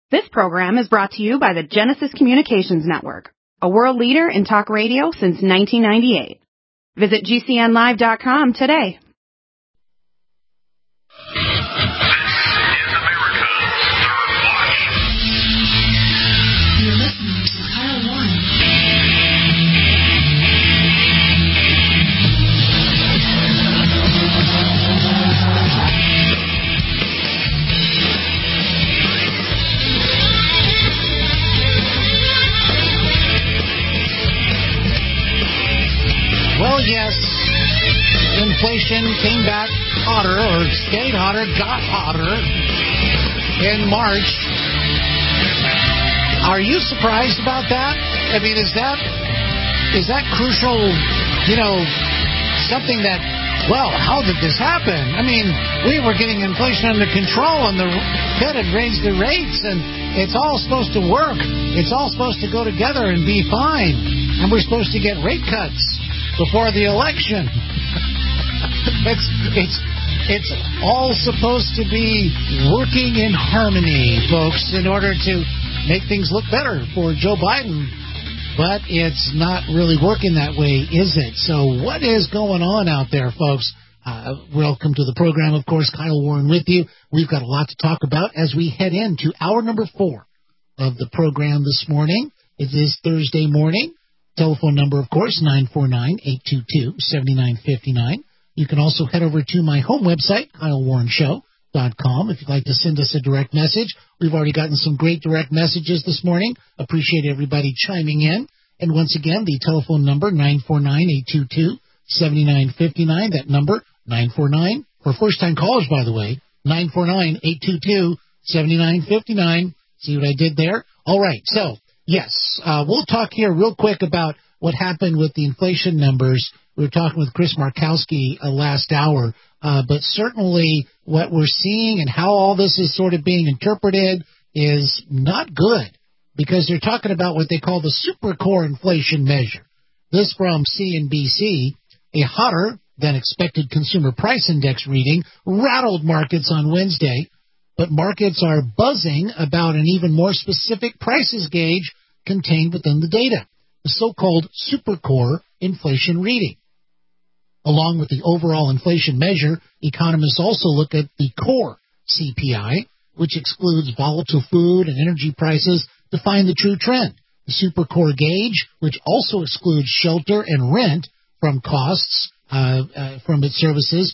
This program is brought to you by the Genesis Communications Network, a world leader in talk radio since 1998. Visit GCNlive.com today. You're listening to Kyle Warren. Well, yes, inflation came back hotter, or stayed hotter, got hotter in March. Are you surprised about that? I mean, is that crucial, something that, well, how did this happen? I mean, we were getting inflation under control, and the Fed had raised the rates, and it's all supposed to work. It's all supposed to go together and be fine, and we're supposed to get rate cuts before the election. It's all supposed to be working in harmony, folks, in order to make things look better for Joe Biden. But it's not really working that way, is it? So what is going on out there, folks? Welcome to the program, of course. Kyle Warren with you. We've got a lot to talk about as we head into hour number 4 of the program this morning. It is Thursday morning. Telephone number, of course, 949-822-7959. You can also head over to my home website, KyleWarrenShow.com, if you'd like to send us a direct message. We've already gotten some great direct messages this morning. Appreciate everybody chiming in. And once again, the telephone number, 949-822-7959. That number, 949, for first-time callers, by the way, 949-822-7959. See what I did there? All right, so yes, we'll talk here real quick about what happened with the inflation numbers. We were talking with Chris Markowski last hour, but certainly what we're seeing and how all this is sort of being interpreted is not good, because they're talking about what they call the super core inflation measure. This from CNBC, a hotter than expected consumer price index reading rattled markets on Wednesday, but markets are buzzing about an even more specific prices gauge contained within the data, the so-called supercore inflation reading. Along with the overall inflation measure, economists also look at the core CPI, which excludes volatile food and energy prices, to find the true trend. The supercore gauge, which also excludes shelter and rent from costs from its services,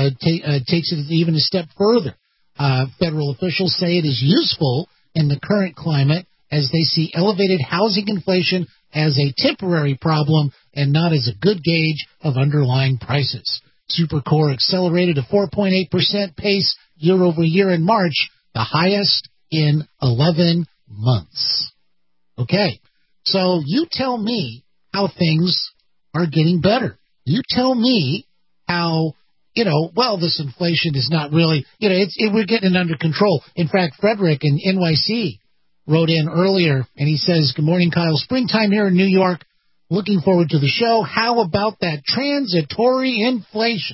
takes it even a step further. Federal officials say it is useful in the current climate, as they see elevated housing inflation as a temporary problem and not as a good gauge of underlying prices. Supercore accelerated a 4.8% pace year over year in March, the highest in 11 months. Okay, so you tell me how things are getting better. You tell me how, this inflation is not really, we're getting it under control. In fact, Frederick in NYC wrote in earlier, and he says, "Good morning, Kyle. Springtime here in New York. Looking forward to the show. How about that transitory inflation?"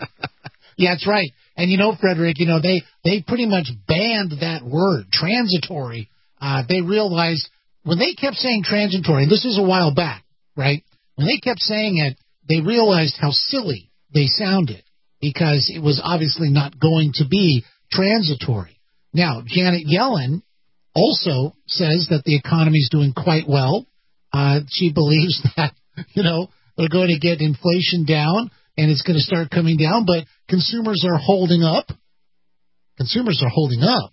Yeah, that's right. And Frederick, they pretty much banned that word, transitory. They realized when they kept saying transitory, and this is a while back, right? When they kept saying it, they realized how silly they sounded, because it was obviously not going to be transitory. Now, Janet Yellen also says that the economy is doing quite well. She believes that, they're going to get inflation down and it's going to start coming down, but consumers are holding up. Consumers are holding up.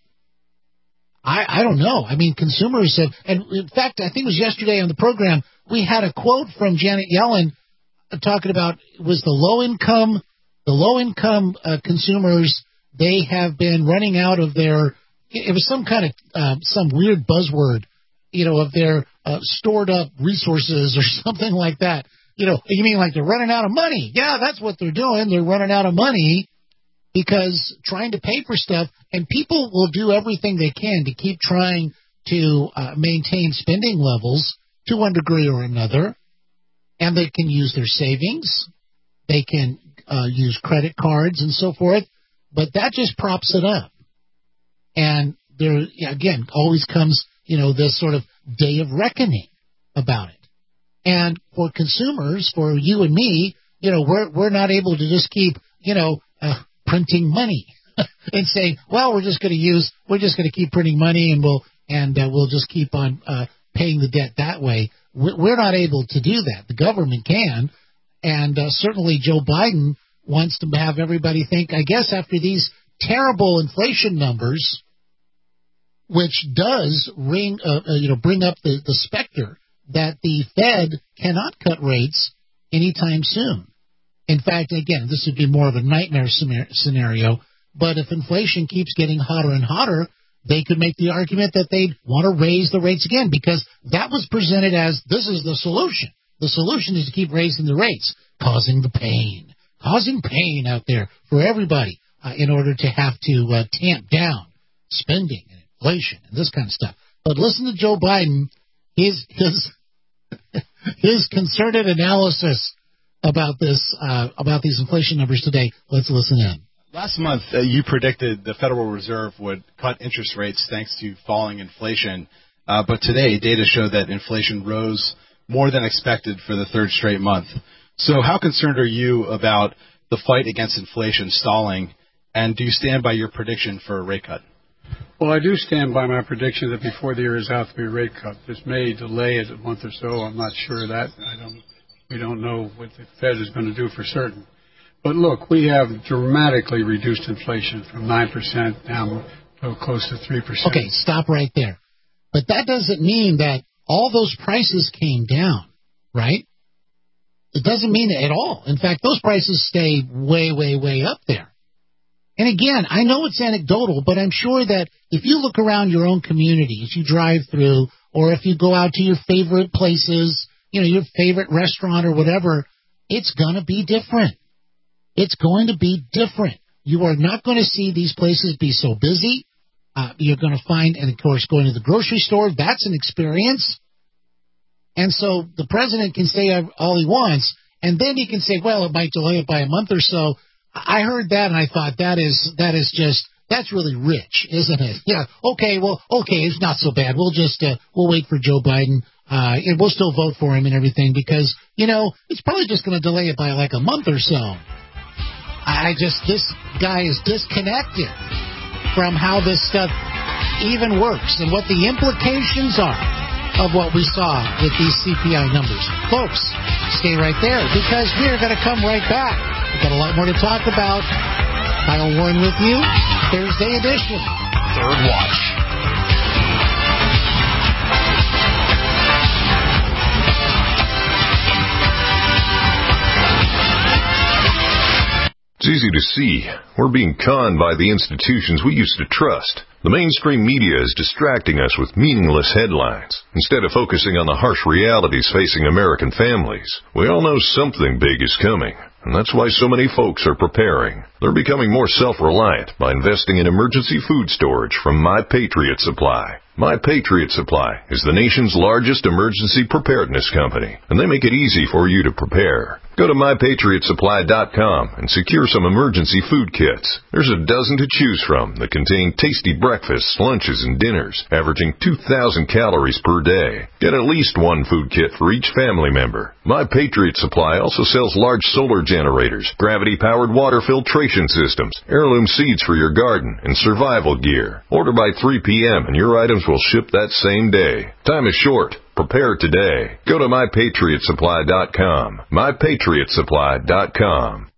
I don't know. I mean, consumers have, and in fact, I think it was yesterday on the program, we had a quote from Janet Yellen talking about, was the low income consumers, they have been running out of their, it was some kind of, some weird buzzword, of their stored up resources or something like that. You mean like they're running out of money? Yeah, that's what they're doing. They're running out of money because trying to pay for stuff, and people will do everything they can to keep trying to maintain spending levels to one degree or another, and they can use their savings. They can use credit cards and so forth, but that just props it up. And there again always comes, this sort of day of reckoning about it. And for consumers, for you and me, we're not able to just keep, printing money and saying, well, we're just going to keep printing money and we'll just keep on paying the debt that way. We're not able to do that. The government can, and certainly Joe Biden wants to have everybody think, I guess, after these terrible inflation numbers, which does bring up the specter that the Fed cannot cut rates anytime soon. In fact, again, this would be more of a nightmare scenario, but if inflation keeps getting hotter and hotter, they could make the argument that they'd want to raise the rates again, because that was presented as this is the solution. The solution is to keep raising the rates, causing pain out there for everybody in order to have to tamp down spending and inflation and this kind of stuff. But listen to Joe Biden, his concerted analysis about these inflation numbers today. Let's listen in. Last month, you predicted the Federal Reserve would cut interest rates thanks to falling inflation. But today, data show that inflation rose more than expected for the third straight month. So how concerned are you about the fight against inflation stalling, and do you stand by your prediction for a rate cut? Well, I do stand by my prediction that before the year is out, there'll be a rate cut. This may delay it a month or so. I'm not sure of that. We don't know what the Fed is going to do for certain. But look, we have dramatically reduced inflation from 9% down to close to 3%. Okay, stop right there. But that doesn't mean that all those prices came down, right? It doesn't mean it at all. In fact, those prices stay way, way, way up there. And again, I know it's anecdotal, but I'm sure that if you look around your own community, if you drive through, or if you go out to your favorite places, your favorite restaurant or whatever, it's going to be different. It's going to be different. You are not going to see these places be so busy. You're going to find, and of course, going to the grocery store, that's an experience. And so the president can say all he wants, and then he can say, well, it might delay it by a month or so. I heard that, and I thought that's really rich, isn't it? Yeah, okay, it's not so bad. We'll wait for Joe Biden, and we'll still vote for him and everything because, it's probably just going to delay it by like a month or so. This guy is disconnected from how this stuff even works and what the implications are of what we saw with these CPI numbers. Folks, stay right there because we are going to come right back. We've got a lot more to talk about. Kyle Warren with you, Thursday edition. Third Watch. It's easy to see. We're being conned by the institutions we used to trust. The mainstream media is distracting us with meaningless headlines instead of focusing on the harsh realities facing American families. We all know something big is coming, and that's why so many folks are preparing. They're becoming more self-reliant by investing in emergency food storage from My Patriot Supply. My Patriot Supply is the nation's largest emergency preparedness company, and they make it easy for you to prepare. Go to MyPatriotSupply.com and secure some emergency food kits. There's a dozen to choose from that contain tasty breakfasts, lunches, and dinners, averaging 2,000 calories per day. Get at least one food kit for each family member. My Patriot Supply also sells large solar generators, gravity-powered water filtration systems, heirloom seeds for your garden, and survival gear. Order by 3 p.m. and your items will ship that same day. Time is short. Prepare today. Go to MyPatriotSupply.com. MyPatriotSupply.com.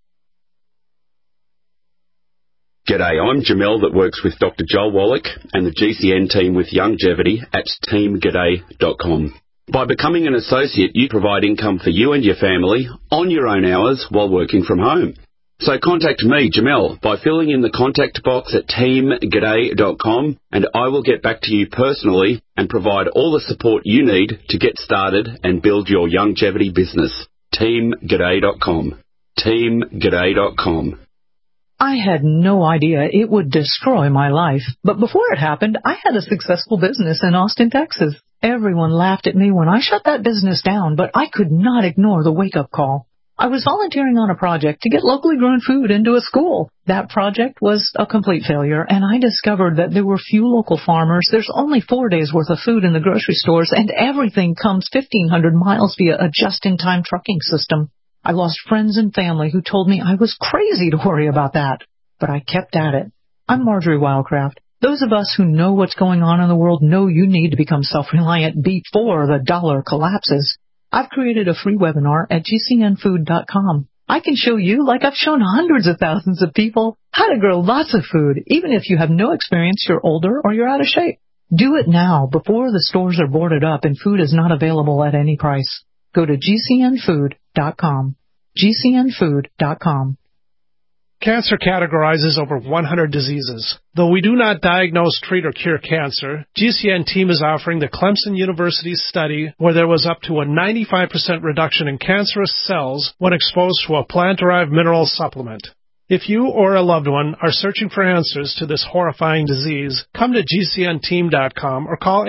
G'day, I'm Jamel that works with Dr. Joel Wallach and the GCN team with Longevity at teamg'day.com. By becoming an associate, you provide income for you and your family on your own hours while working from home. So contact me, Jamel, by filling in the contact box at teamg'day.com, and I will get back to you personally and provide all the support you need to get started and build your longevity business. teamg'day.com. teamg'day.com. I had no idea it would destroy my life, but before it happened, I had a successful business in Austin, Texas. Everyone laughed at me when I shut that business down, but I could not ignore the wake-up call. I was volunteering on a project to get locally grown food into a school. That project was a complete failure, and I discovered that there were few local farmers. There's only 4 days' worth of food in the grocery stores, and everything comes 1,500 miles via a just-in-time trucking system. I lost friends and family who told me I was crazy to worry about that, but I kept at it. I'm Marjorie Wildcraft. Those of us who know what's going on in the world know you need to become self-reliant before the dollar collapses. I've created a free webinar at gcnfood.com. I can show you, like I've shown hundreds of thousands of people, how to grow lots of food, even if you have no experience, you're older, or you're out of shape. Do it now before the stores are boarded up and food is not available at any price. Go to gcnfood.com. gcnfood.com. Cancer categorizes over 100 diseases. Though we do not diagnose, treat, or cure cancer, GCN team is offering the Clemson University study where there was up to a 95% reduction in cancerous cells when exposed to a plant-derived mineral supplement. If you or a loved one are searching for answers to this horrifying disease, come to GCNteam.com or call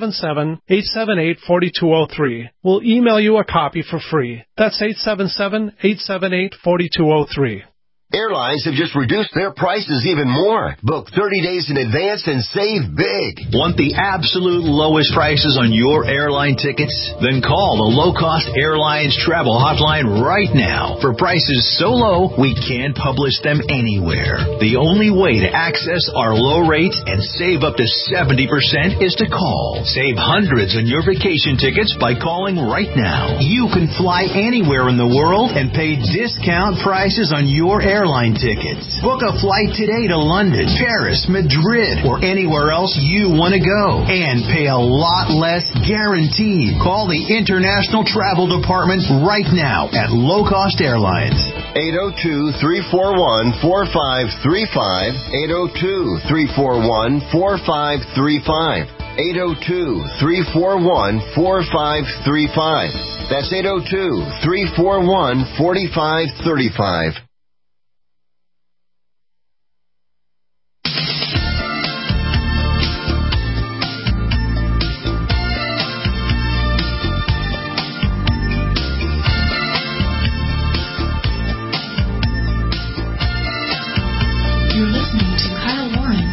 877-878-4203. We'll email you a copy for free. That's 877-878-4203. Airlines have just reduced their prices even more. Book 30 days in advance and save big. Want the absolute lowest prices on your airline tickets? Then call the Low Cost Airlines Travel Hotline right now. For prices so low, we can't publish them anywhere. The only way to access our low rates and save up to 70% is to call. Save hundreds on your vacation tickets by calling right now. You can fly anywhere in the world and pay discount prices on your airline tickets. Book a flight today to London, Paris, Madrid, or anywhere else you want to go. And pay a lot less guaranteed. Call the International Travel Department right now at Low Cost Airlines. 802-341-4535. 802-341-4535. 802-341-4535. That's 802-341-4535. You're listening to Kyle Warren.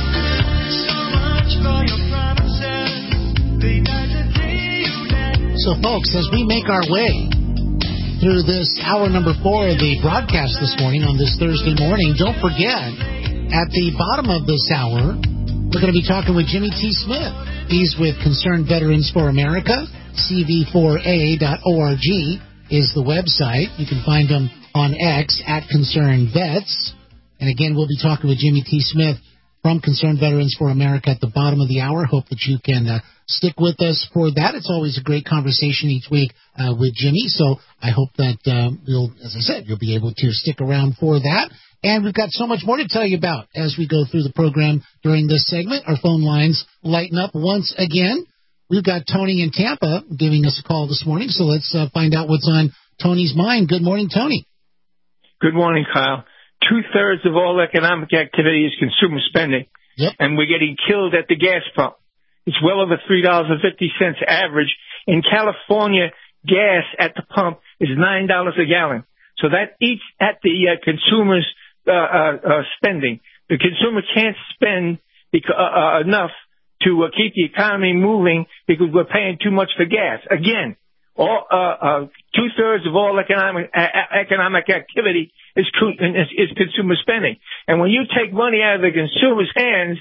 So, folks, as we make our way through this hour number 4 of the broadcast this morning on this Thursday morning, don't forget, at the bottom of this hour, we're going to be talking with Jimmy T. Smith. He's with Concerned Veterans for America. CV4A.org is the website. You can find him on X at Concerned Vets. And again, we'll be talking with Jimmy T. Smith from Concerned Veterans for America at the bottom of the hour. Hope that you can stick with us for that. It's always a great conversation each week with Jimmy. So I hope that as I said, you'll be able to stick around for that. And we've got so much more to tell you about as we go through the program during this segment. Our phone lines lighten up once again. We've got Tony in Tampa giving us a call this morning. So let's find out what's on Tony's mind. Good morning, Tony. Good morning, Kyle. 2/3 of all economic activity is consumer spending, and we're getting killed at the gas pump. It's well over $3.50 average. In California, gas at the pump is $9 a gallon. So that eats at the consumer's spending. The consumer can't spend enough to keep the economy moving because we're paying too much for gas. Again, 2/3 of all economic activity is consumer spending. And when you take money out of the consumer's hands,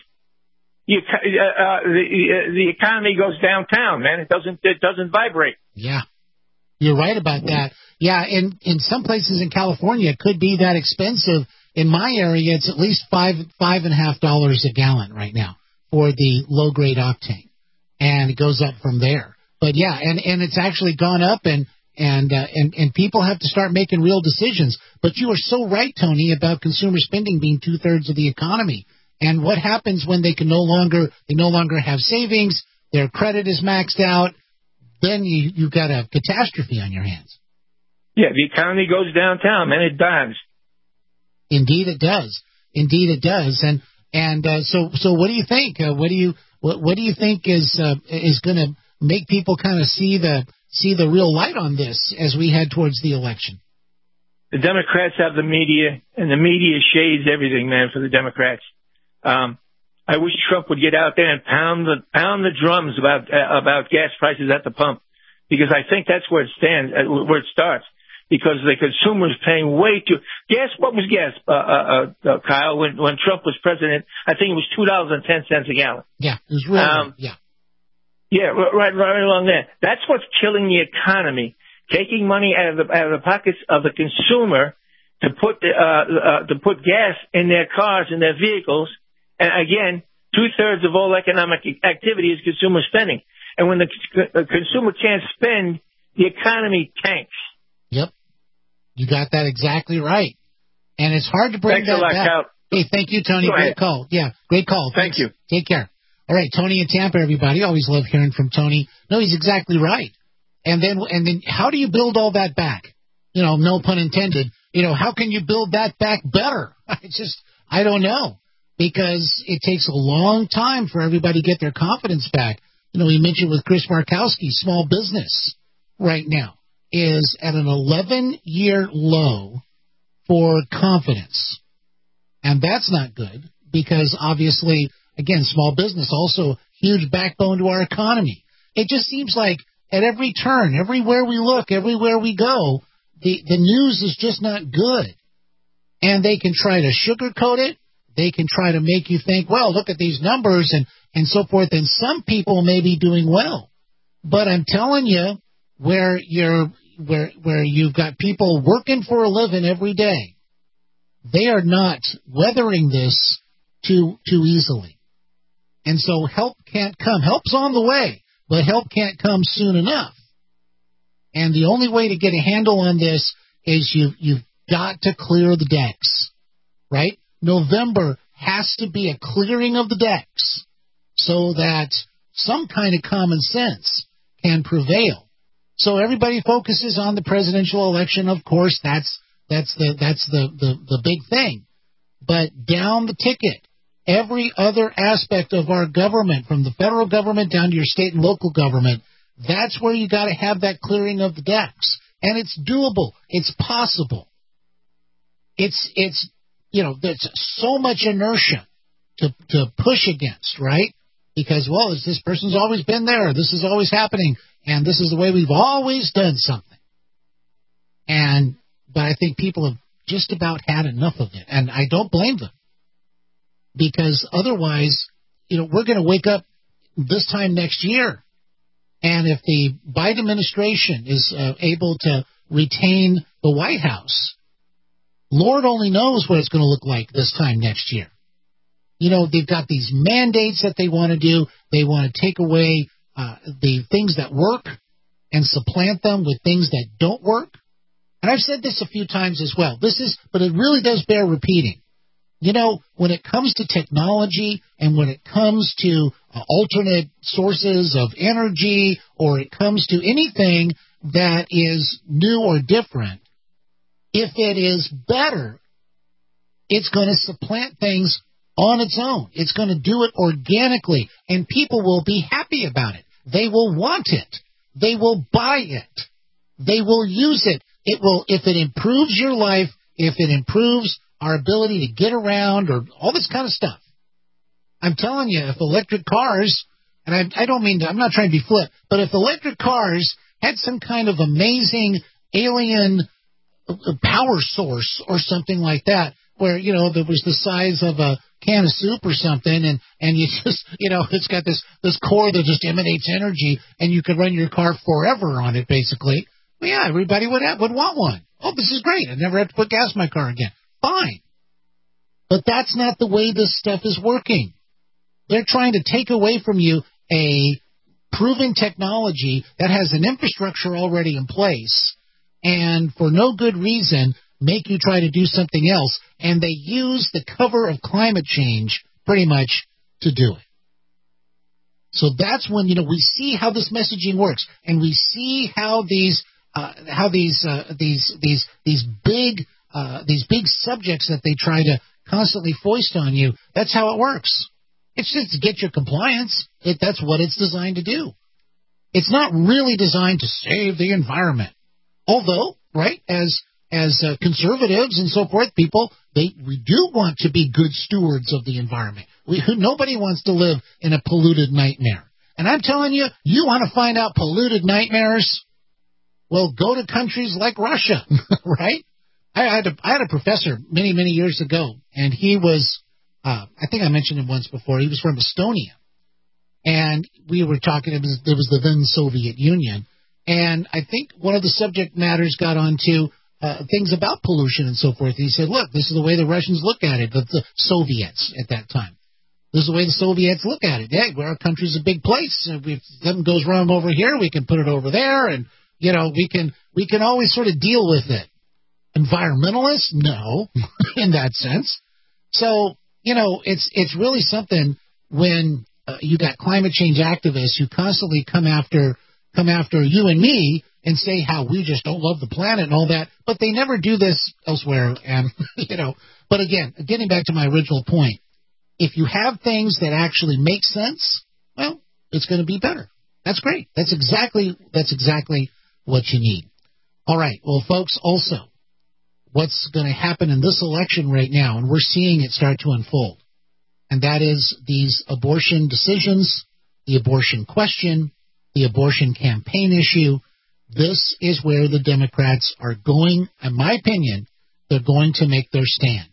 the economy goes downtown, man. It doesn't vibrate. Yeah, you're right about that. Yeah, in some places in California, it could be that expensive. In my area, it's at least $5.50 a gallon right now for the low grade octane, and it goes up from there. But yeah, and it's actually gone up, and people have to start making real decisions. But you are so right, Tony, about consumer spending being 2/3 of the economy. And what happens when they no longer have savings, their credit is maxed out, then you've got a catastrophe on your hands. Yeah, the economy goes downtown, man. It dives. Indeed, it does. Indeed, it does. So what do you think? What do you think is going to make people kind of see the real light on this as we head towards the election? The Democrats have the media, and the media shades everything, man, for the Democrats. I wish Trump would get out there and pound the drums about gas prices at the pump, because I think that's where it stands, where it starts. Because the consumer's paying way too. Gas, what was gas, Kyle, when Trump was president? I think it was $2.10 a gallon. Yeah, it was really, yeah. Yeah, right along there. That's what's killing the economy. Taking money out of the pockets of the consumer to put gas in their cars and their vehicles. And again, 2/3 of all economic activity is consumer spending. And when the consumer can't spend, the economy tanks. Yep. You got that exactly right. And it's hard to bring that back. Cal. Hey, thank you, Tony. Great call. Yeah, great call. Thank you. Take care. All right, Tony in Tampa, everybody. Always love hearing from Tony. No, he's exactly right. And then how do you build all that back? You know, no pun intended. You know, how can you build that back better? I don't know. Because it takes a long time for everybody to get their confidence back. You know, we mentioned with Chris Markowski, small business right now is at an 11-year low for confidence. And that's not good because obviously, again, small business also huge backbone to our economy. It just seems like at every turn, everywhere we look, everywhere we go, the news is just not good. And they can try to sugarcoat it. They can try to make you think, well, look at these numbers and so forth. And some people may be doing well. But I'm telling you, where you've got people working for a living every day, they are not weathering this too easily. And so help can't come. Help's on the way, but help can't come soon enough. And the only way to get a handle on this is you've got to clear the decks, right? November has to be a clearing of the decks so that some kind of common sense can prevail. So everybody focuses on the presidential election. Of course, that's the big thing. But down the ticket, every other aspect of our government, from the federal government down to your state and local government, that's where you got to have that clearing of the decks. And it's doable. It's possible. It's you know, there's so much inertia to push against, right? Because, well, this person's always been there. This is always happening. And this is the way we've always done something. But I think people have just about had enough of it. And I don't blame them. Because otherwise, you know, we're going to wake up this time next year. And if the Biden administration is able to retain the White House, Lord only knows what it's going to look like this time next year. You know, they've got these mandates that they want to do. They want to take away the things that work and supplant them with things that don't work. And I've said this a few times as well. But it really does bear repeating. You know, when it comes to technology and when it comes to alternate sources of energy, or it comes to anything that is new or different, if it is better, it's going to supplant things on its own. It's going to do it organically, and people will be happy about it. They will want it. They will buy it. They will use it. It will, if it improves your life, if it improves our ability to get around, or all this kind of stuff. I'm telling you, if electric cars, and I don't mean to, I'm not trying to be flip, but if electric cars had some kind of amazing alien power source or something like that, where, you know, there was the size of a can of soup or something, and you just, you know, it's got this core that just emanates energy, and you could run your car forever on it, basically. Well, yeah, everybody would want one. Oh, this is great. I never have to put gas in my car again. Fine. But that's not the way this stuff is working. They're trying to take away from you a proven technology that has an infrastructure already in place, and for no good reason make you try to do something else, and they use the cover of climate change pretty much to do it. So that's when, you know, we see how this messaging works, and we see how these big subjects that they try to constantly foist on you, that's how it works. It's just to get your compliance. That's what it's designed to do. It's not really designed to save the environment. Although, right, as conservatives and so forth, people, we do want to be good stewards of the environment. Nobody wants to live in a polluted nightmare. And I'm telling you, you want to find out polluted nightmares? Well, go to countries like Russia, right? I had a professor many, many years ago, and he was, I think I mentioned him once before, he was from Estonia. And we were talking, it was the then Soviet Union. And I think one of the subject matters got onto things about pollution and so forth. And he said, look, this is the way the Russians look at it, the Soviets at that time. This is the way the Soviets look at it. Hey, our country's a big place. If something goes wrong over here, we can put it over there. And, you know, we can always sort of deal with it. Environmentalists? No, in that sense. So, you know, it's really something when you got climate change activists who constantly come after you and me and say how we just don't love the planet and all that, but they never do this elsewhere. And, you know, but again, getting back to my original point, if you have things that actually make sense, well, it's going to be better. That's great. That's exactly what you need. All right. Well, folks, also, what's going to happen in this election right now, and we're seeing it start to unfold, and that is these abortion decisions, the abortion question, the abortion campaign issue. This is where the Democrats are going, in my opinion, they're going to make their stand.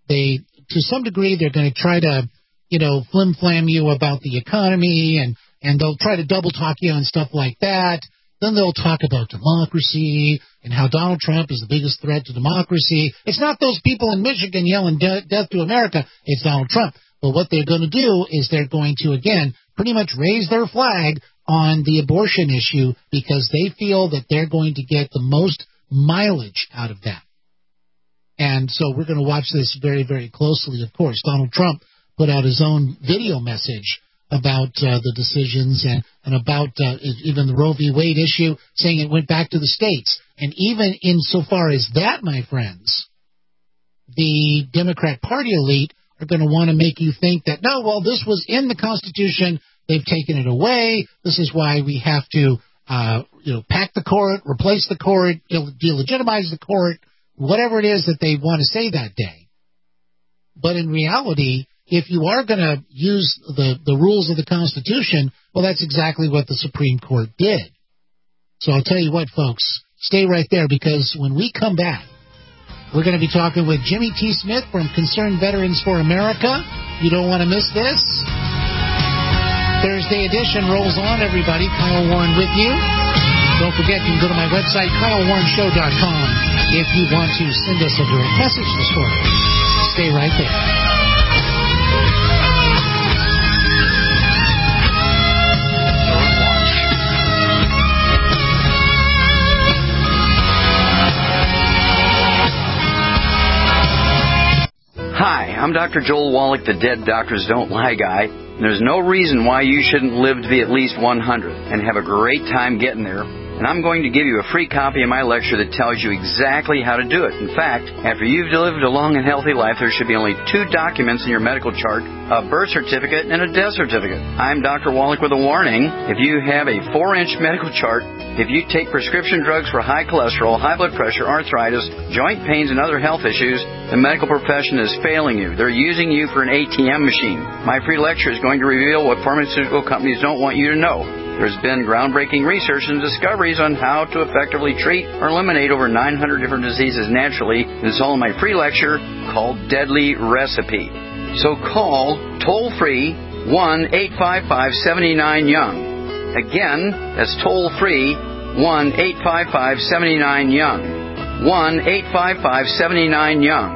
To some degree, they're going to try to, you know, flim-flam you about the economy, and they'll try to double-talk you on stuff like that. Then they'll talk about democracy and how Donald Trump is the biggest threat to democracy. It's not those people in Michigan yelling death to America. It's Donald Trump. But what they're going to do is they're going to, again, pretty much raise their flag on the abortion issue because they feel that they're going to get the most mileage out of that. And so we're going to watch this very, very closely, of course. Donald Trump put out his own video message about the decisions and about even the Roe v. Wade issue, saying it went back to the states. And even insofar as that, my friends, the Democrat Party elite are going to want to make you think that, no, well, this was in the Constitution. They've taken it away. This is why we have to, pack the court, replace the court, delegitimize the court, whatever it is that they want to say that day. But in reality, if you are going to use the rules of the Constitution, well, that's exactly what the Supreme Court did. So I'll tell you what, folks, stay right there, because when we come back, we're going to be talking with Jimmy T. Smith from Concerned Veterans for America. You don't want to miss this. Thursday edition rolls on, everybody. Kyle Warren with you. Don't forget, you can go to my website, KyleWarrenShow.com, if you want to send us a direct message this morning. Stay right there. Hi, I'm Dr. Joel Wallach, the Dead Doctors Don't Lie guy. And there's no reason why you shouldn't live to be at least 100 and have a great time getting there. And I'm going to give you a free copy of my lecture that tells you exactly how to do it. In fact, after you've lived a long and healthy life, there should be only 2 documents in your medical chart, a birth certificate and a death certificate. I'm Dr. Wallach with a warning. If you have a 4-inch medical chart, if you take prescription drugs for high cholesterol, high blood pressure, arthritis, joint pains, and other health issues, the medical profession is failing you. They're using you for an ATM machine. My free lecture is going to reveal what pharmaceutical companies don't want you to know. There's been groundbreaking research and discoveries on how to effectively treat or eliminate over 900 different diseases naturally. It's all in my free lecture called Deadly Recipe. So call toll-free 1-855-79-YOUNG. Again, that's toll-free 1-855-79-YOUNG. 1-855-79-YOUNG.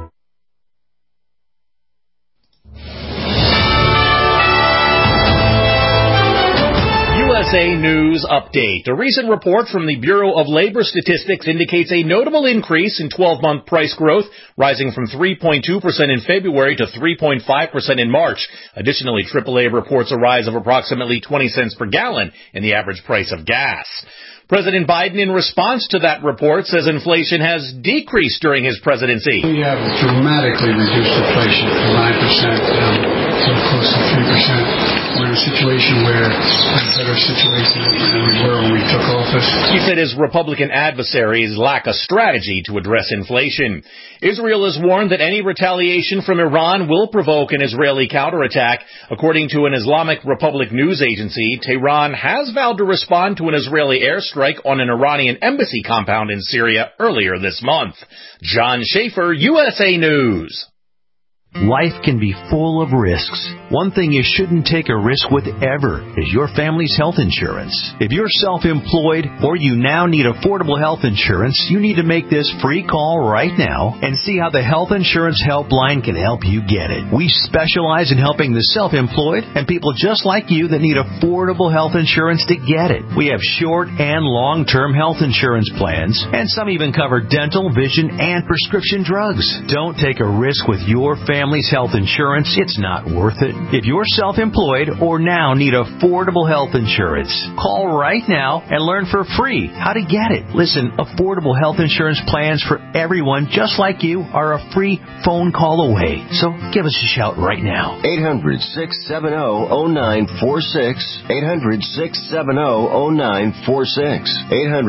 USA News Update. A recent report from the Bureau of Labor Statistics indicates a notable increase in 12-month price growth, rising from 3.2% in February to 3.5% in March. Additionally, AAA reports a rise of approximately 20 cents per gallon in the average price of gas. President Biden, in response to that report, says inflation has decreased during his presidency. We have dramatically reduced inflation from 9% down to close to 3%. We're in a situation where we're in a better situation situation than we were when we took office. He said his Republican adversaries lack a strategy to address inflation. Israel has warned that any retaliation from Iran will provoke an Israeli counterattack. According to an Islamic Republic news agency, Tehran has vowed to respond to an Israeli airstrike on an Iranian embassy compound in Syria earlier this month. John Schaefer, USA News. Life can be full of risks. One thing you shouldn't take a risk with ever is your family's health insurance. If you're self-employed or you now need affordable health insurance, you need to make this free call right now and see how the Health Insurance Helpline can help you get it. We specialize in helping the self-employed and people just like you that need affordable health insurance to get it. We have short and long-term health insurance plans, and some even cover dental, vision, and prescription drugs. Don't take a risk with your family's health insurance. It's not worth it. If you're self-employed or now need affordable health insurance, call right now and learn for free how to get it. Listen, affordable health insurance plans for everyone just like you are a free phone call away. So give us a shout right now. 800-670-0946. 800-670-0946.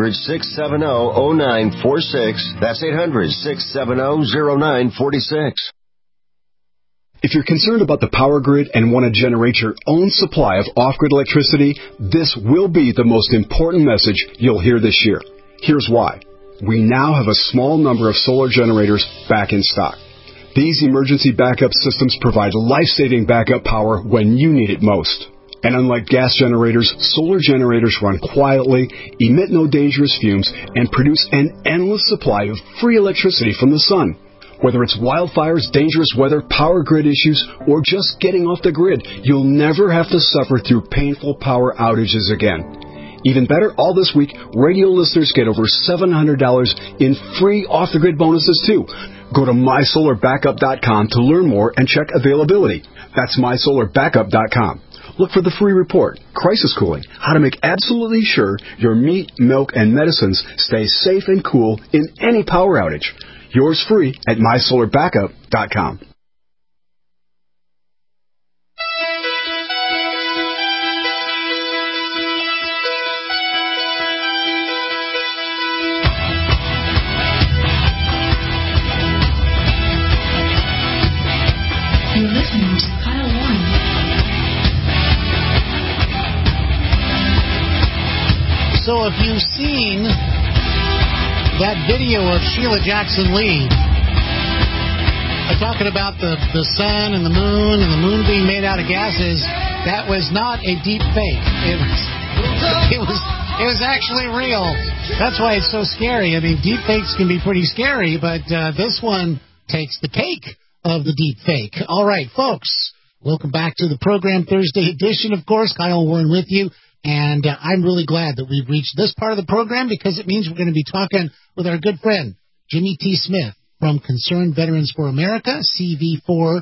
800-670-0946. That's 800-670-0946. If you're concerned about the power grid and want to generate your own supply of off-grid electricity, this will be the most important message you'll hear this year. Here's why. We now have a small number of solar generators back in stock. These emergency backup systems provide life-saving backup power when you need it most. And unlike gas generators, solar generators run quietly, emit no dangerous fumes, and produce an endless supply of free electricity from the sun. Whether it's wildfires, dangerous weather, power grid issues, or just getting off the grid, you'll never have to suffer through painful power outages again. Even better, all this week, radio listeners get over $700 in free off-the-grid bonuses, too. Go to mysolarbackup.com to learn more and check availability. That's mysolarbackup.com. Look for the free report, Crisis Cooling, how to make absolutely sure your meat, milk, and medicines stay safe and cool in any power outage. Yours free at mysolarbackup.com. You're listening to Kyle Warren. So if you've seen that video of Sheila Jackson Lee talking about the sun and the moon being made out of gases, that was not a deep fake. It was actually real. That's why it's so scary. I mean, deep fakes can be pretty scary, but this one takes the cake of the deep fake. All right, folks, welcome back to the program, Thursday edition, of course. Kyle Warren with you. And I'm really glad that we've reached this part of the program because it means we're going to be talking with our good friend, Jimmy T. Smith from Concerned Veterans for America, CV4A.org.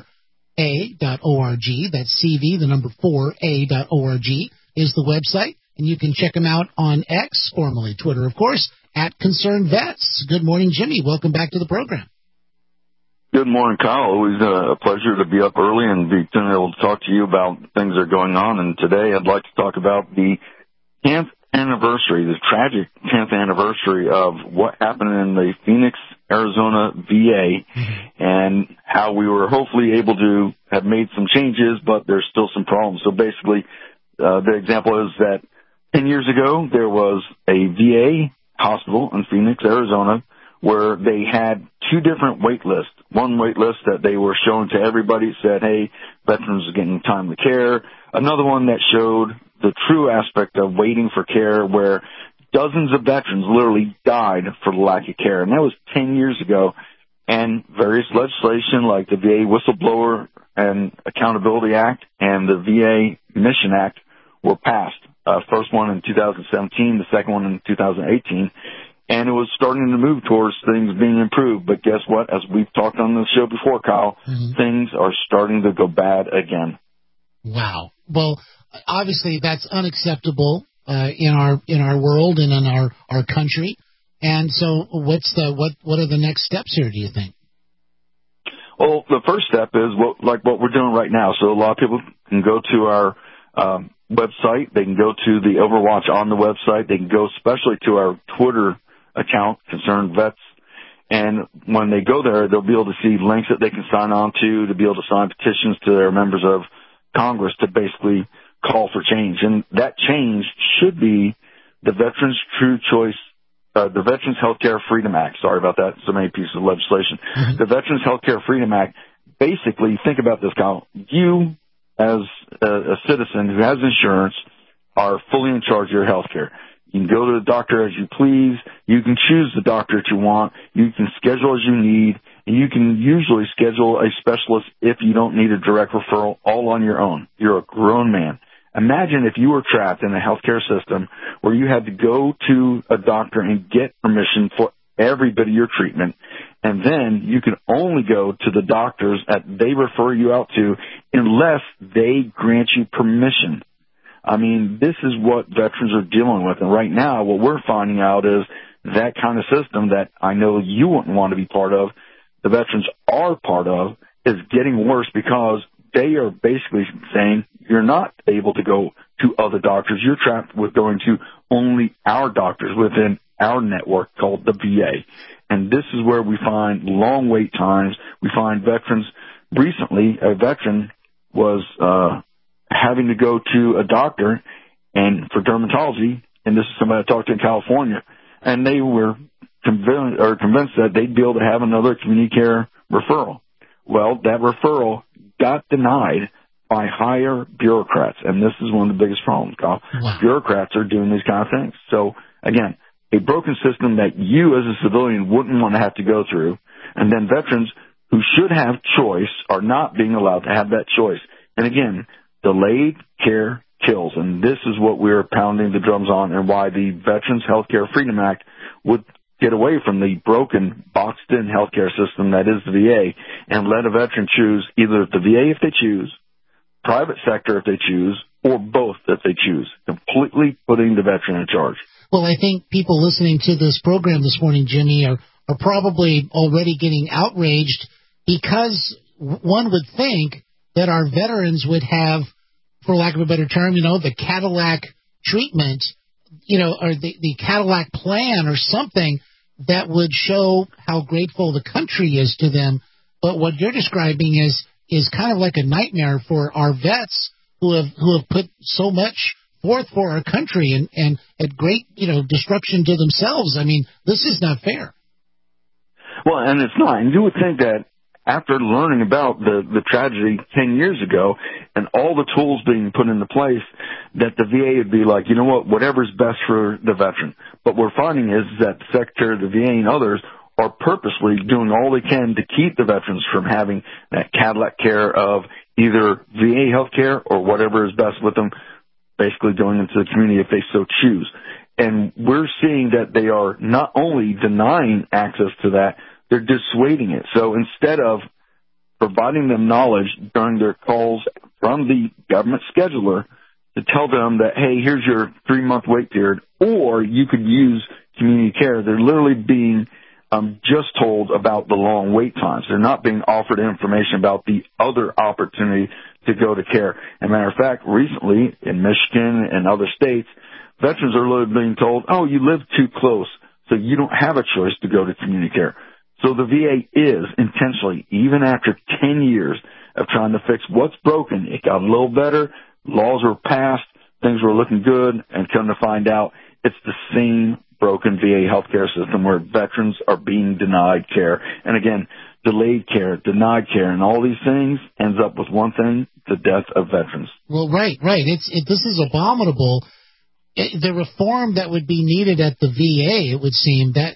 That's CV, the number 4A.org is the website. And you can check him out on X, formerly Twitter, of course, at Concerned Vets. Good morning, Jimmy. Welcome back to the program. Good morning, Kyle. Always a pleasure to be up early and be able to talk to you about things that are going on. And today I'd like to talk about the 10th anniversary, the tragic 10th anniversary of what happened in the Phoenix, Arizona VA and how we were hopefully able to have made some changes, but there's still some problems. So basically, the example is that 10 years ago, there was a VA hospital in Phoenix, Arizona, where they had two different wait lists. One wait list that they were showing to everybody said, hey, veterans are getting timely care. Another one that showed the true aspect of waiting for care where dozens of veterans literally died for the lack of care. And that was 10 years ago. And various legislation like the VA Whistleblower and Accountability Act and the VA Mission Act were passed. First one in 2017, the second one in 2018. And it was starting to move towards things being improved. But guess what? As we've talked on the show before, Kyle, things are starting to go bad again. Wow. Well, obviously that's unacceptable in our world and in our country. And so what are the next steps here, do you think? Well, the first step is what we're doing right now. So a lot of people can go to our website. They can go to the Overwatch on the website. They can go especially to our Twitter account, Concerned Vets. And when they go there, they'll be able to see links that they can sign on to be able to sign petitions to their members of Congress to basically call for change. And that change should be the Veterans True Choice, the Veterans Healthcare Freedom Act. Sorry about that. So many pieces of legislation. Mm-hmm. The Veterans Healthcare Freedom Act, basically, think about this, Kyle. You, as a citizen who has insurance, are fully in charge of your health care. You can go to the doctor as you please. You can choose the doctor that you want. You can schedule as you need. And you can usually schedule a specialist if you don't need a direct referral all on your own. You're a grown man. Imagine if you were trapped in a healthcare system where you had to go to a doctor and get permission for every bit of your treatment, and then you can only go to the doctors that they refer you out to unless they grant you permission. I mean, this is what veterans are dealing with. And right now, what we're finding out is that kind of system that I know you wouldn't want to be part of, the veterans are part of, is getting worse because they are basically saying you're not able to go to other doctors. You're trapped with going to only our doctors within our network called the VA. And this is where we find long wait times. We find veterans. Recently, a veteran was having to go to a doctor and for dermatology, and this is somebody I talked to in California, and they were convinced that they'd be able to have another community care referral. Well, that referral got denied by higher bureaucrats, and this is one of the biggest problems, Kyle. Wow. Bureaucrats are doing these kind of things. So, again, a broken system that you as a civilian wouldn't want to have to go through, and then veterans who should have choice are not being allowed to have that choice. And again, delayed care kills, and this is what we're pounding the drums on and why the Veterans Healthcare Freedom Act would get away from the broken, boxed-in healthcare system that is the VA and let a veteran choose either the VA if they choose, private sector if they choose, or both if they choose, completely putting the veteran in charge. Well, I think people listening to this program this morning, Jimmy, are probably already getting outraged because one would think that our veterans would have, for lack of a better term, the Cadillac treatment, or the Cadillac plan or something that would show how grateful the country is to them. But what you're describing is kind of like a nightmare for our vets who have put so much forth for our country and at great, destruction to themselves. I mean, this is not fair. Well, and it's not. And you would think that after learning about the tragedy 10 years ago and all the tools being put into place, that the VA would be like, you know what, whatever's best for the veteran. But what we're finding is that the Secretary of the VA and others are purposely doing all they can to keep the veterans from having that Cadillac care of either VA health care or whatever is best with them, basically going into the community if they so choose. And we're seeing that they are not only denying access to that, they're dissuading it. So instead of providing them knowledge during their calls from the government scheduler to tell them that, hey, here's your 3-month wait period, or you could use community care, they're literally being just told about the long wait times. They're not being offered information about the other opportunity to go to care. As a matter of fact, recently in Michigan and other states, veterans are literally being told, oh, you live too close, so you don't have a choice to go to community care. So the VA is intentionally, even after 10 years of trying to fix what's broken, it got a little better, laws were passed, things were looking good, and come to find out it's the same broken VA healthcare system where veterans are being denied care. And again, delayed care, denied care, and all these things ends up with one thing, the death of veterans. Well, right. This is abominable. The reform that would be needed at the VA, it would seem, that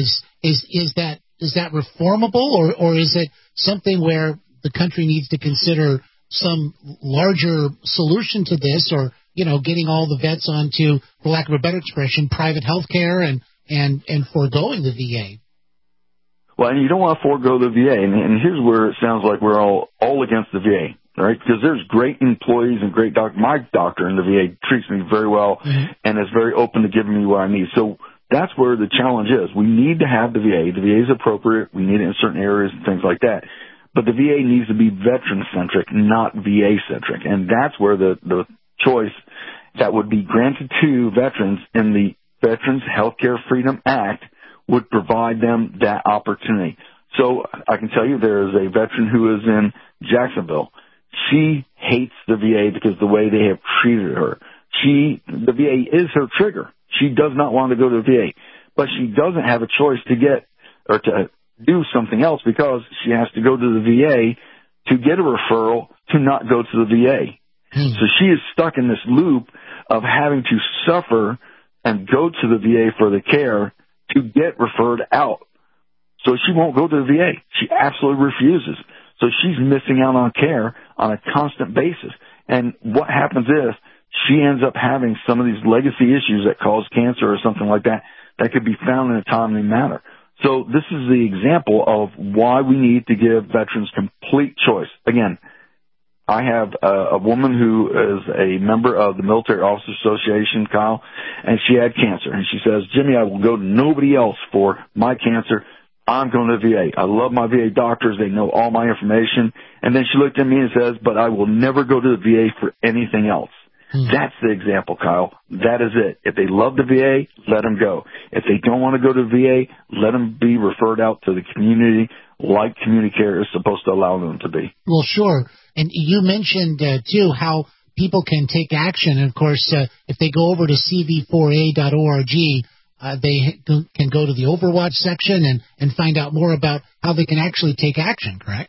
is that reformable, or is it something where the country needs to consider some larger solution to this, or getting all the vets onto, for lack of a better expression, private health care and foregoing the VA? Well, and you don't want to forego the VA, and here's where it sounds like we're all against the VA, right? Because there's great employees and great doctors. My doctor in the VA treats me very well and is very open to giving me what I need. So that's where the challenge is. We need to have the VA. The VA is appropriate. We need it in certain areas and things like that. But the VA needs to be veteran-centric, not VA-centric. And that's where the choice that would be granted to veterans in the Veterans Healthcare Freedom Act would provide them that opportunity. So I can tell you there is a veteran who is in Jacksonville. She hates the VA because of the way they have treated her. The VA is her trigger. She does not want to go to the VA, but she doesn't have a choice to get or to do something else because she has to go to the VA to get a referral to not go to the VA. So she is stuck in this loop of having to suffer and go to the VA for the care to get referred out. So she won't go to the VA. She absolutely refuses. So she's missing out on care on a constant basis. And what happens is she ends up having some of these legacy issues that cause cancer or something like that that could be found in a timely manner. So this is the example of why we need to give veterans complete choice. Again, I have a woman who is a member of the Military Officers Association, Kyle, and she had cancer. And she says, Jimmy, I will go to nobody else for my cancer. I'm going to the VA. I love my VA doctors. They know all my information. And then she looked at me and says, but I will never go to the VA for anything else. That's the example, Kyle. That is it. If they love the VA, let them go. If they don't want to go to the VA, let them be referred out to the community like CommuniCare is supposed to allow them to be. Well, sure. And you mentioned, too, how people can take action. And, of course, if they go over to cv4a.org, they can go to the Overwatch section and find out more about how they can actually take action, correct?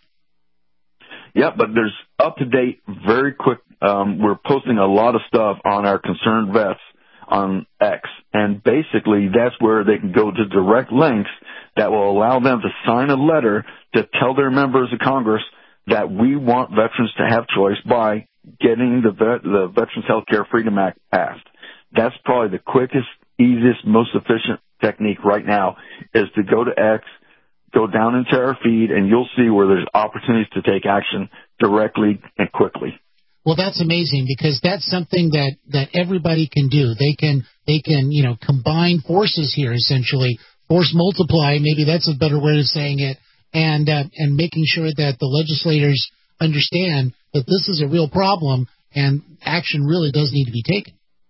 Yeah, but there's up-to-date, very quick. We're posting a lot of stuff on our Concerned Vets on X, and basically that's where they can go to direct links that will allow them to sign a letter to tell their members of Congress that we want veterans to have choice by getting the Veterans Healthcare Freedom Act passed. That's probably the quickest, easiest, most efficient technique right now is to go to X, go down into our feed, and you'll see where there's opportunities to take action directly and quickly. Well, that's amazing because that's something that everybody can do. They can combine forces here, essentially. Force multiply, maybe that's a better way of saying it, and making sure that the legislators understand that this is a real problem and action really does need to be taken.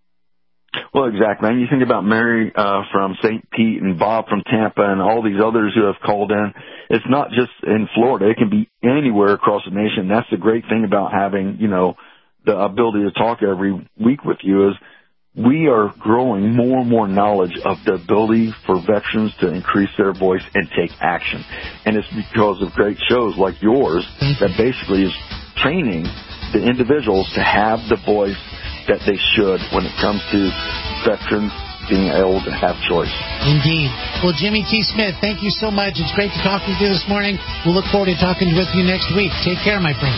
Well, exactly. And you think about Mary from St. Pete and Bob from Tampa and all these others who have called in. It's not just in Florida. It can be anywhere across the nation. That's the great thing about having, the ability to talk every week with you is we are growing more and more knowledge of the ability for veterans to increase their voice and take action. And it's because of great shows like yours that basically is training the individuals to have the voice that they should when it comes to veterans being able to have choice. Indeed. Well, Jimmy T. Smith, thank you so much. It's great to talk with you this morning. We'll look forward to talking with you next week. Take care, my friend.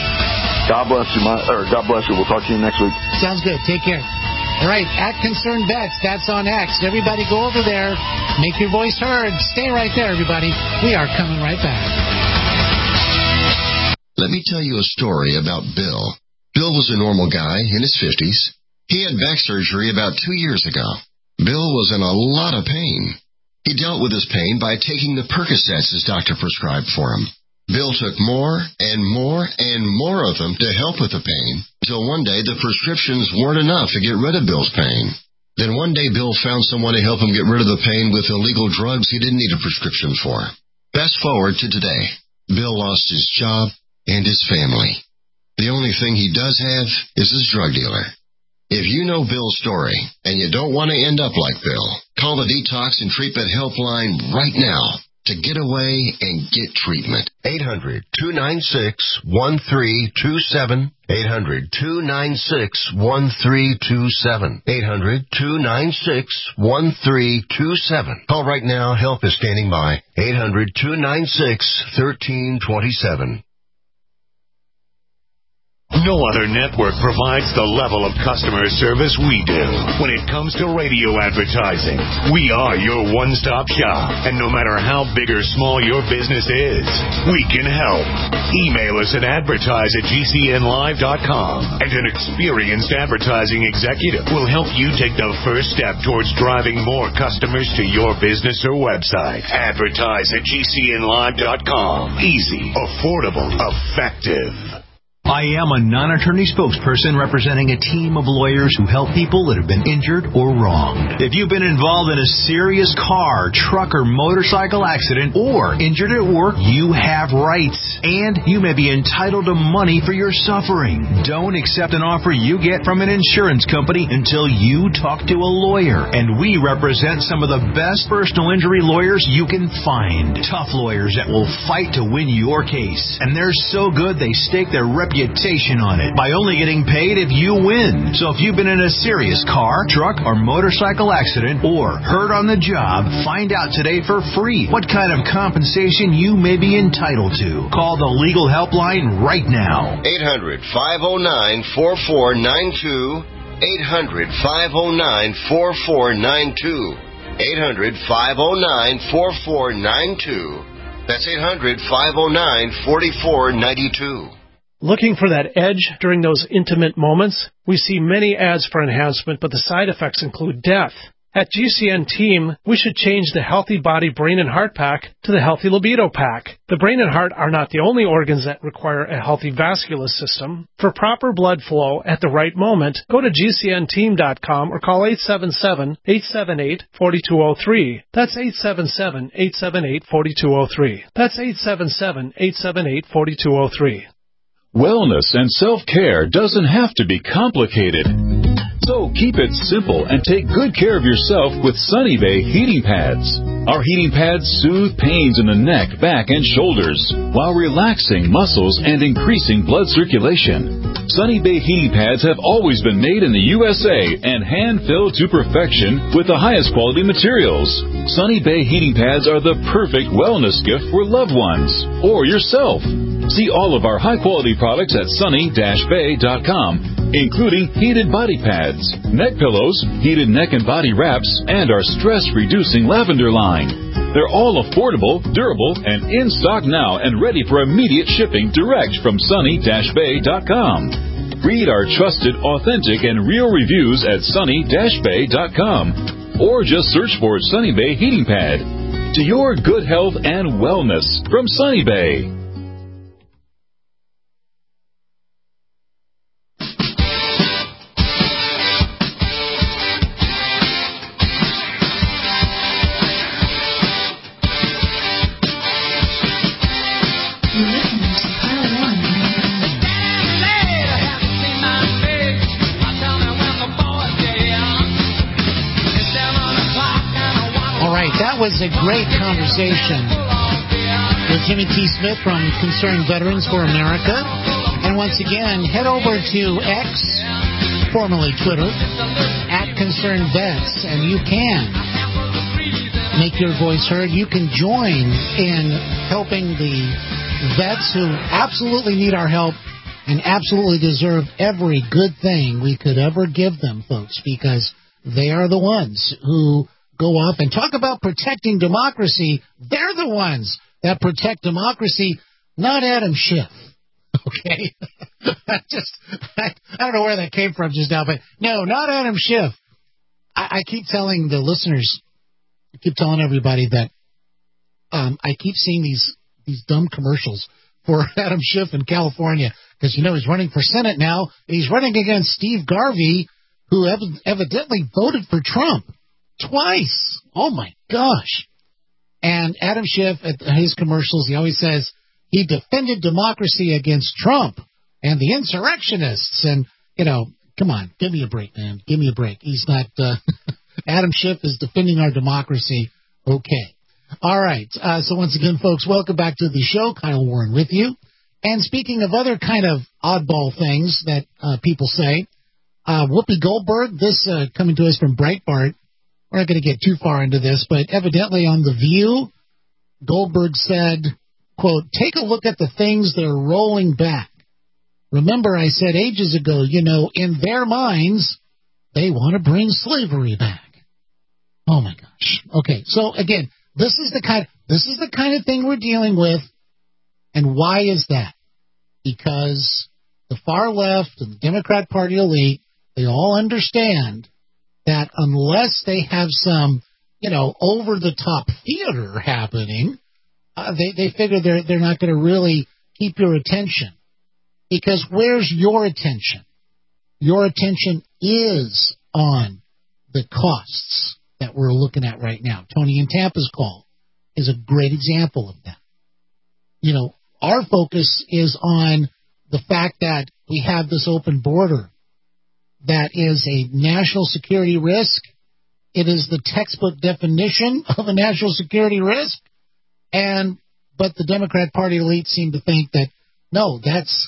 God bless you. God bless you. We'll talk to you next week. Sounds good. Take care. All right, at Concerned Vets, that's on X. Everybody go over there. Make your voice heard. Stay right there, everybody. We are coming right back. Let me tell you a story about Bill. Bill was a normal guy in his 50s. He had back surgery about 2 years ago. Bill was in a lot of pain. He dealt with his pain by taking the Percocets his doctor prescribed for him. Bill took more and more and more of them to help with the pain, until one day the prescriptions weren't enough to get rid of Bill's pain. Then one day Bill found someone to help him get rid of the pain with illegal drugs he didn't need a prescription for. Fast forward to today. Bill lost his job and his family. The only thing he does have is his drug dealer. If you know Bill's story and you don't want to end up like Bill, call the Detox and Treatment Helpline right now to get away and get treatment. 800-296-1327. 800-296-1327. 800-296-1327. Call right now. Help is standing by. 800-296-1327. No other network provides the level of customer service we do when it comes to radio advertising. We are your one-stop shop, and no matter how big or small your business is, we can help. Email us at advertise@gcnlive.com, and an experienced advertising executive will help you take the first step towards driving more customers to your business or website. Advertise@gcnlive.com. Easy, affordable, effective. I am a non-attorney spokesperson representing a team of lawyers who help people that have been injured or wronged. If you've been involved in a serious car, truck, or motorcycle accident or injured at work, you have rights, and you may be entitled to money for your suffering. Don't accept an offer you get from an insurance company until you talk to a lawyer, and we represent some of the best personal injury lawyers you can find. Tough lawyers that will fight to win your case, and they're so good they stake their reputation on it by only getting paid if you win. So if you've been in a serious car, truck, or motorcycle accident or hurt on the job, find out today for free what kind of compensation you may be entitled to. Call the legal helpline right now. 800-509-4492. 800-509-4492. 800-509-4492. That's 800-509-4492. Looking for that edge during those intimate moments? We see many ads for enhancement, but the side effects include death. At GCN Team, we should change the Healthy Body Brain and Heart Pack to the Healthy Libido Pack. The brain and heart are not the only organs that require a healthy vascular system. For proper blood flow at the right moment, go to GCNteam.com or call 877-878-4203. That's 877-878-4203. That's 877-878-4203. Wellness and self-care doesn't have to be complicated. So keep it simple and take good care of yourself with Sunny Bay heating pads. Our heating pads soothe pains in the neck, back, and shoulders while relaxing muscles and increasing blood circulation. Sunny Bay heating pads have always been made in the USA and hand-filled to perfection with the highest quality materials. Sunny Bay heating pads are the perfect wellness gift for loved ones or yourself. See all of our high-quality products at sunny-bay.com, including heated body pads, neck pillows, heated neck and body wraps, and our stress-reducing lavender line. They're all affordable, durable, and in stock now and ready for immediate shipping direct from sunny-bay.com. Read our trusted, authentic, and real reviews at sunny-bay.com, or just search for Sunny Bay Heating Pad. To your good health and wellness from Sunny Bay. That was a great conversation with Jimmy T. Smith from Concerned Veterans for America. And once again, head over to X, formerly Twitter, @ConcernedVets, and you can make your voice heard. You can join in helping the vets who absolutely need our help and absolutely deserve every good thing we could ever give them, folks, because they are the ones who go off and talk about protecting democracy. They're the ones that protect democracy, not Adam Schiff. Okay? I don't know where that came from just now, but no, not Adam Schiff. I keep telling the listeners, I keep telling everybody that I keep seeing these dumb commercials for Adam Schiff in California because, he's running for Senate now. He's running against Steve Garvey, who evidently voted for Trump. Twice. Oh, my gosh. And Adam Schiff, at his commercials, he always says he defended democracy against Trump and the insurrectionists. And, come on, give me a break, man. Give me a break. He's not, Adam Schiff is defending our democracy. Okay. All right. So once again, folks, welcome back to the show. Kyle Warren with you. And speaking of other kind of oddball things that people say, Whoopi Goldberg, this coming to us from Breitbart. We're not going to get too far into this, but evidently on The View, Goldberg said, quote, "Take a look at the things that are rolling back. Remember, I said ages ago, in their minds, they want to bring slavery back." Oh, my gosh. Okay, so again, this is the kind of thing we're dealing with. And why is that? Because the far left and the Democrat Party elite, they all understand that unless they have some, over-the-top theater happening, they figure they're not going to really keep your attention. Because where's your attention? Your attention is on the costs that we're looking at right now. Tony in Tampa's call is a great example of that. You know, our focus is on the fact that we have this open border that is a national security risk. It is the textbook definition of a national security risk. But the Democrat Party elite seem to think that, no, that's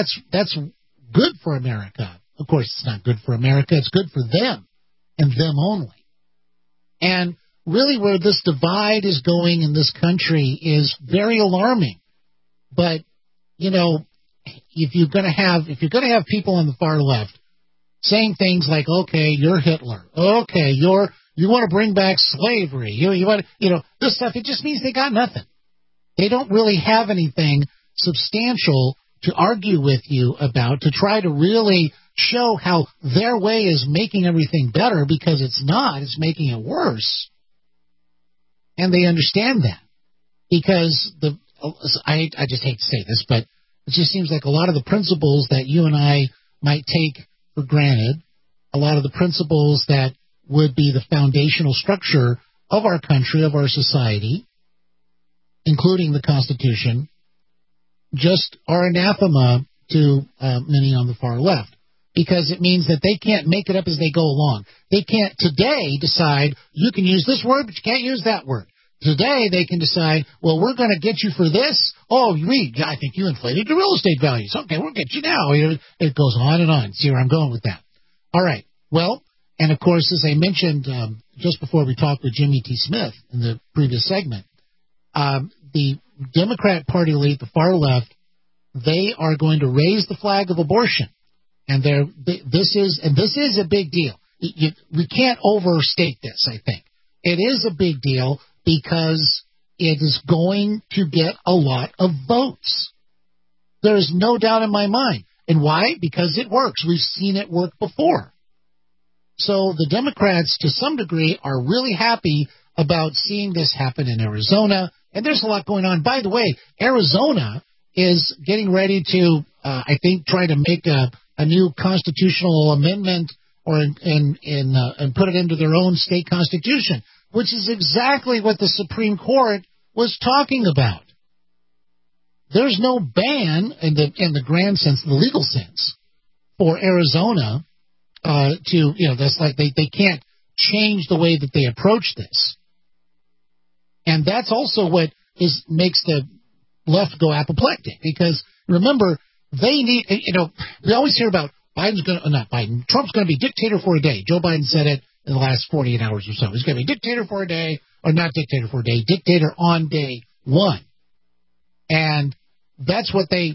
good for America. Of course, it's not good for America. It's good for them and them only. And really where this divide is going in this country is very alarming. But, you know, if you're going to have people on the far left saying things like, okay, you're Hitler. Okay, you want to bring back slavery. You want to, you know, this stuff, it just means they got nothing. They don't really have anything substantial to argue with you about, to try to really show how their way is making everything better, because it's not. It's making it worse. And they understand that. Because I just hate to say this, but it just seems like a lot of the principles that you and I might take for granted, a lot of the principles that would be the foundational structure of our country, of our society, including the Constitution, just are anathema to many on the far left, because it means that they can't make it up as they go along. They can't today decide you can use this word, but you can't use that word. Today they can decide, well, we're going to get you for this. Oh, I think you inflated the real estate values. Okay, we'll get you now. It goes on and on. See where I'm going with that. All right. Well, and of course, as I mentioned just before we talked with Jimmy T. Smith in the previous segment, the Democrat Party elite, the far left, they are going to raise the flag of abortion. And this is a big deal. We can't overstate this, I think. It is a big deal because it is going to get a lot of votes. There is no doubt in my mind. And why? Because it works. We've seen it work before. So the Democrats, to some degree, are really happy about seeing this happen in Arizona. And there's a lot going on. By the way, Arizona is getting ready to, I think, try to make a new constitutional amendment and put it into their own state constitution, which is exactly what the Supreme Court was talking about. There's no ban in the grand sense, the legal sense, for Arizona that's like they can't change the way that they approach this. And that's also what makes the left go apoplectic, because remember, they need, we always hear about Trump's going to be dictator for a day. Joe Biden said it in the last 48 hours or so. He's going to be dictator for a day, or not dictator for a day, dictator on day one. And that's what they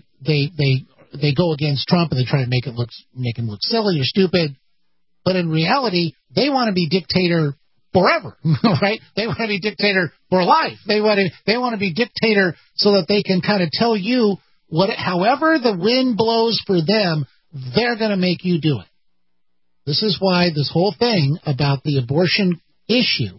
go against Trump, and they try to make him look silly or stupid. But in reality, they want to be dictator forever, right? They want to be dictator for life. They want to be dictator so that they can kind of tell you however the wind blows for them, they're going to make you do it. This is why this whole thing about the abortion issue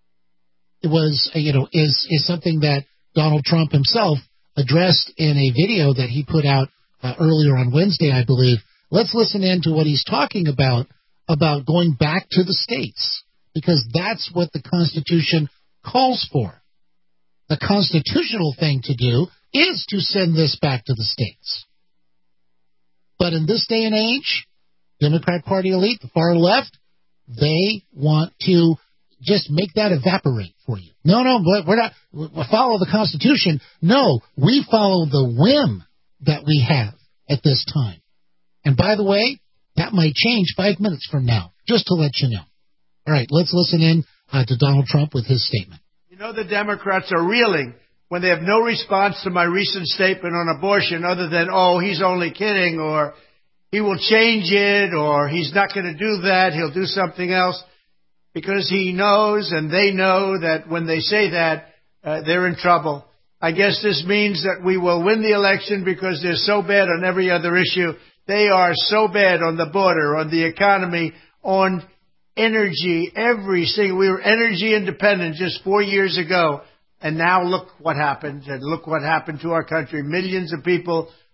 is something that Donald Trump himself addressed in a video that he put out earlier on Wednesday, I believe. Let's listen in to what he's talking about going back to the states, because that's what the Constitution calls for. The constitutional thing to do is to send this back to the states. But in this day and age, Democrat Party elite, the far left, they want to just make that evaporate for you. No, we're not. We follow the Constitution. No, we follow the whim that we have at this time. And by the way, that might change 5 minutes from now, just to let you know. All right, let's listen in to Donald Trump with his statement. You know, the Democrats are reeling when they have no response to my recent statement on abortion other than, oh, he's only kidding, or he will change it, or he's not going to do that, he'll do something else, because he knows and they know that when they say that, they're in trouble. I guess this means that we will win the election because they're so bad on every other issue. They are so bad on the border, on the economy, on energy, everything. We were energy independent just 4 years ago. And now look what happened. And look what happened to our country. Millions of people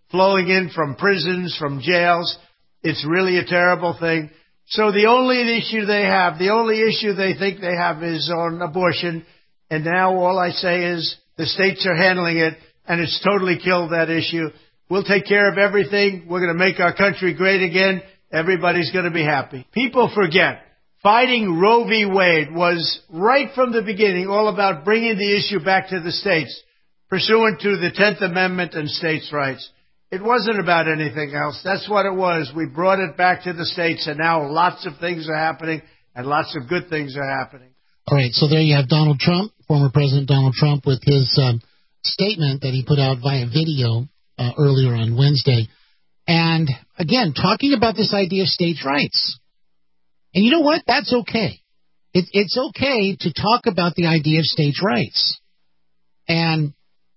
flowing in from prisons, from jails. It's really a terrible thing. So the only issue they think they have is on abortion. And now all I say is the states are handling it, and it's totally killed that issue. We'll take care of everything. We're going to make our country great again. Everybody's going to be happy. People forget. Fighting Roe v. Wade was right from the beginning all about bringing the issue back to the states, pursuant to the 10th Amendment and states' rights. It wasn't about anything else. That's what it was. We brought it back to the states, and now lots of things are happening, and lots of good things are happening. All right, so there you have Donald Trump, former President Donald Trump, with his statement that he put out via video earlier on Wednesday. And, again, talking about this idea of states' rights. And you know what? That's okay. It's okay to talk about the idea of states' rights. And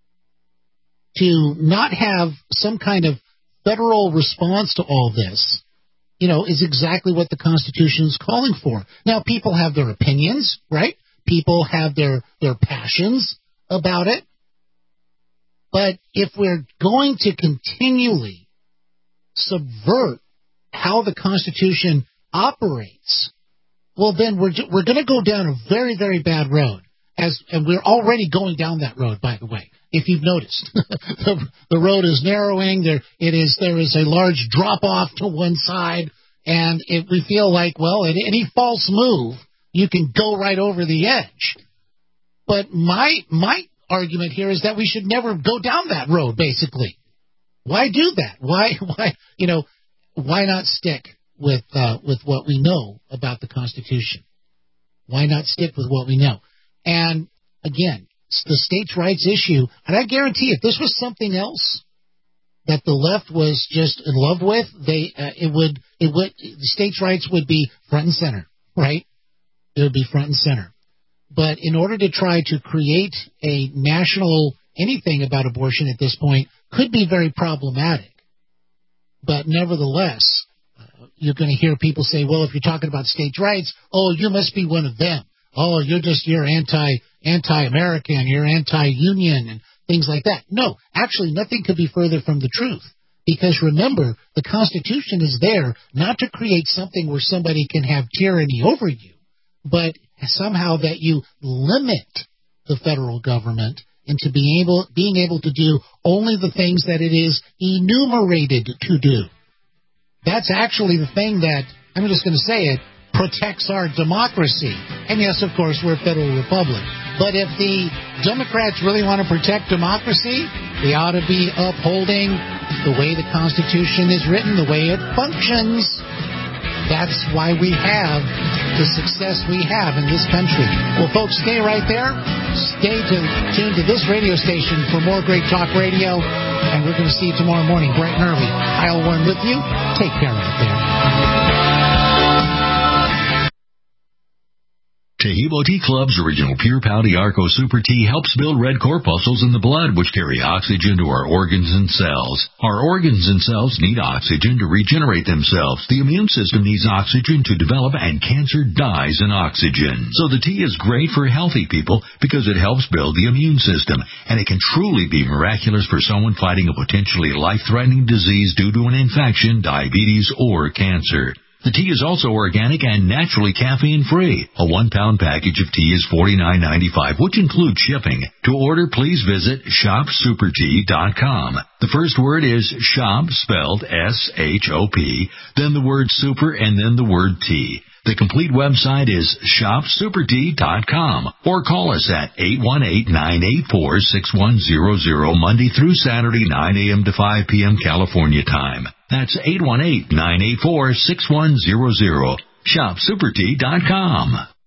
to not have some kind of federal response to all this, is exactly what the Constitution is calling for. Now, people have their opinions, right? People have their passions about it. But if we're going to continually subvert how the Constitution operates, well, then we're going to go down a very, very bad road. And we're already going down that road, by the way. If you've noticed, the road is narrowing. There is a large drop off to one side, and we feel like, well, at any false move, you can go right over the edge. But my argument here is that we should never go down that road. Basically, why do that? Why not stick with what we know about the Constitution? Why not stick with what we know? And again, the states' rights issue, and I guarantee if this was something else that the left was just in love with, the states' rights would be front and center, right? It would be front and center. But in order to try to create a national anything about abortion at this point could be very problematic. But nevertheless, you're going to hear people say, well, if you're talking about states' rights, oh, you must be one of them. Oh, you're anti-American, you're anti-union, and things like that. No, actually, nothing could be further from the truth. Because remember, the Constitution is there not to create something where somebody can have tyranny over you, but somehow that you limit the federal government into being able to do only the things that it is enumerated to do. That's actually the thing that, I'm just going to say it, protects our democracy. And yes, of course, we're a federal republic. But if the Democrats really want to protect democracy, they ought to be upholding the way the Constitution is written, the way it functions. That's why we have the success we have in this country. Well, folks, stay right there. Stay tuned to this radio station for more great talk radio. And we're going to see you tomorrow morning, bright and early. Kyle Warren with you. Take care out there. Tahibo Tea Club's original Pure Pouty Arco Super Tea helps build red corpuscles in the blood, which carry oxygen to our organs and cells. Our organs and cells need oxygen to regenerate themselves. The immune system needs oxygen to develop, and cancer dies in oxygen. So the tea is great for healthy people because it helps build the immune system, and it can truly be miraculous for someone fighting a potentially life-threatening disease due to an infection, diabetes, or cancer. The tea is also organic and naturally caffeine-free. A 1-pound package of tea is $49.95, which includes shipping. To order, please visit shopsupertea.com. The first word is shop, spelled S-H-O-P, then the word super, and then the word tea. The complete website is shopsupertea.com, or call us at 818-984-6100 Monday through Saturday, 9 a.m. to 5 p.m. California time. That's 818-984-6100. Shopsupertea.com.